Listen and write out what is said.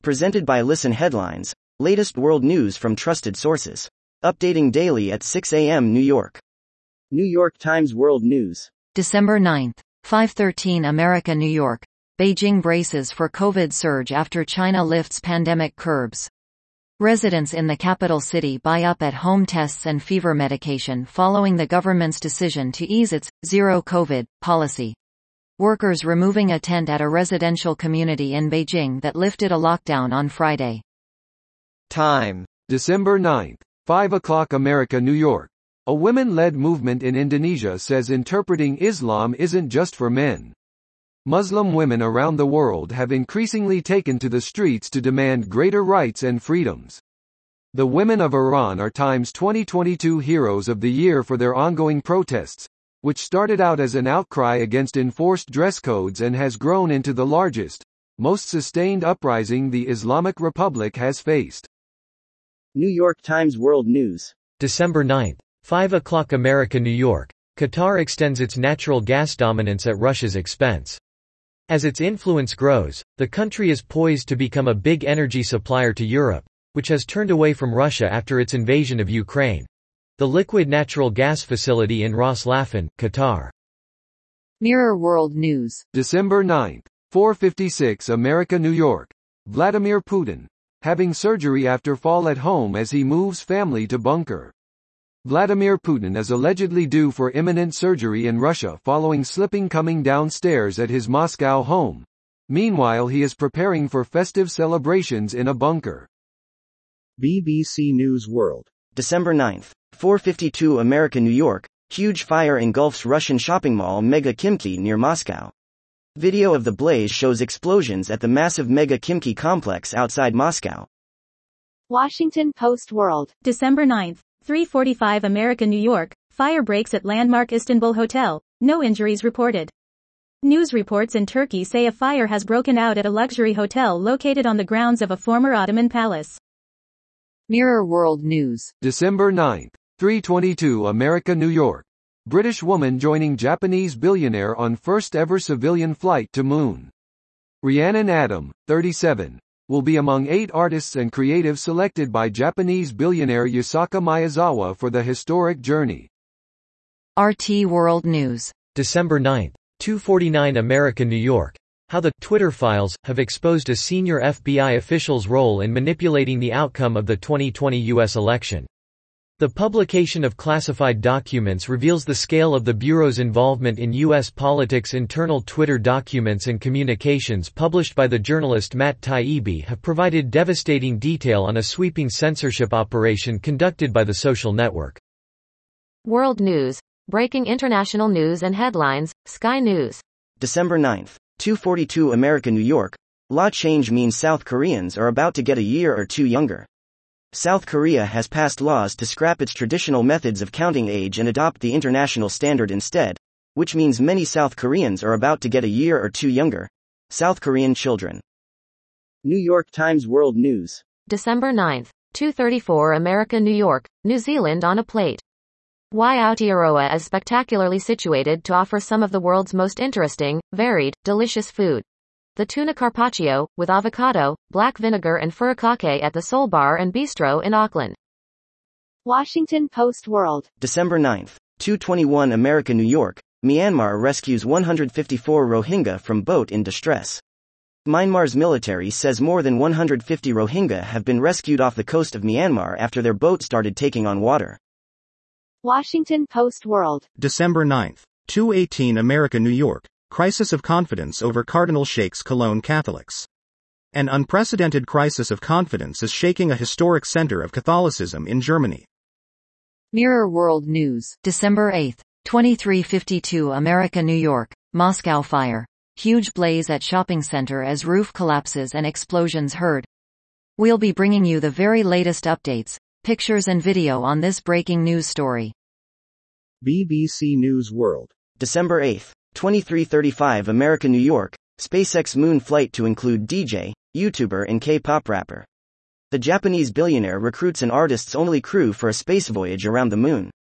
Presented by Listen Headlines, latest world news from trusted sources. Updating daily at 6 a.m. New York. New York Times World News. December 9, 5:13 America, New York. Beijing braces for COVID surge after China lifts pandemic curbs. Residents in the capital city buy up at-home tests and fever medication following the government's decision to ease its zero COVID policy. Workers removing a tent at a residential community in Beijing that lifted a lockdown on Friday. Time. December 9, 5 o'clock America, New York. A women-led movement in Indonesia says interpreting Islam isn't just for men. Muslim women around the world have increasingly taken to the streets to demand greater rights and freedoms. The women of Iran are Time's 2022 Heroes of the Year for their ongoing protests, which started out as an outcry against enforced dress codes and has grown into the largest, most sustained uprising the Islamic Republic has faced. New York Times World News. December 9, 5 o'clock America, New York. Qatar extends its natural gas dominance at Russia's expense. As its influence grows, the country is poised to become a big energy supplier to Europe, which has turned away from Russia after its invasion of Ukraine. The liquid natural gas facility in Ras Laffan, Qatar. Mirror World News. December 9, 4:56 America, New York. Vladimir Putin, having surgery after fall at home as he moves family to bunker. Vladimir Putin is allegedly due for imminent surgery in Russia following slipping coming downstairs at his Moscow home. Meanwhile, he is preparing for festive celebrations in a bunker. BBC News World. December 9, 4:52 America, New York. Huge fire engulfs Russian shopping mall Mega Kimki near Moscow. Video of the blaze shows explosions at the massive Mega Kimki complex outside Moscow. Washington Post World. December 9, 3:45 America, New York. Fire breaks at landmark Istanbul Hotel. No injuries reported. News reports in Turkey say a fire has broken out at a luxury hotel located on the grounds of a former Ottoman palace. Mirror World News. December 9, 3:22 America, New York. British woman joining Japanese billionaire on first ever civilian flight to moon. Rhiannon Adam, 37, will be among 8 artists and creatives selected by Japanese billionaire Yusaku Maezawa for the historic journey. RT World News. December 9, 2:49 America, New York. How the Twitter files have exposed a senior FBI official's role in manipulating the outcome of the 2020 U.S. election. The publication of classified documents reveals the scale of the Bureau's involvement in U.S. politics. Internal Twitter documents and communications published by the journalist Matt Taibbi have provided devastating detail on a sweeping censorship operation conducted by the social network. World News. Breaking international news and headlines, Sky News. December 9, 2:42 America, New York. Law change means South Koreans are about to get a year or two younger. South Korea has passed laws to scrap its traditional methods of counting age and adopt the international standard instead, which means many South Koreans are about to get a year or two younger. South Korean children. New York Times World News. December 9, 2:34 America, New York. New Zealand on a plate. Why Aotearoa is spectacularly situated to offer some of the world's most interesting, varied, delicious food. The tuna carpaccio, with avocado, black vinegar and furikake at the Soul Bar and Bistro in Auckland. Washington Post World. December 9, 2:21 America, New York. Myanmar rescues 154 Rohingya from boat in distress. Myanmar's military says more than 150 Rohingya have been rescued off the coast of Myanmar after their boat started taking on water. Washington Post World. December 9, 2:18 America, New York. Crisis of confidence over Cardinal Sheikh's Cologne Catholics. An unprecedented crisis of confidence is shaking a historic center of Catholicism in Germany. Mirror World News. December 8, 23:52 America, New York. Moscow fire. Huge blaze at shopping center as roof collapses and explosions heard. We'll be bringing you the very latest updates, pictures and video on this breaking news story. BBC News World. December 8, 23:35 America, New York. SpaceX moon flight to include DJ, YouTuber and K-pop rapper. The Japanese billionaire recruits an artists-only crew for a space voyage around the moon.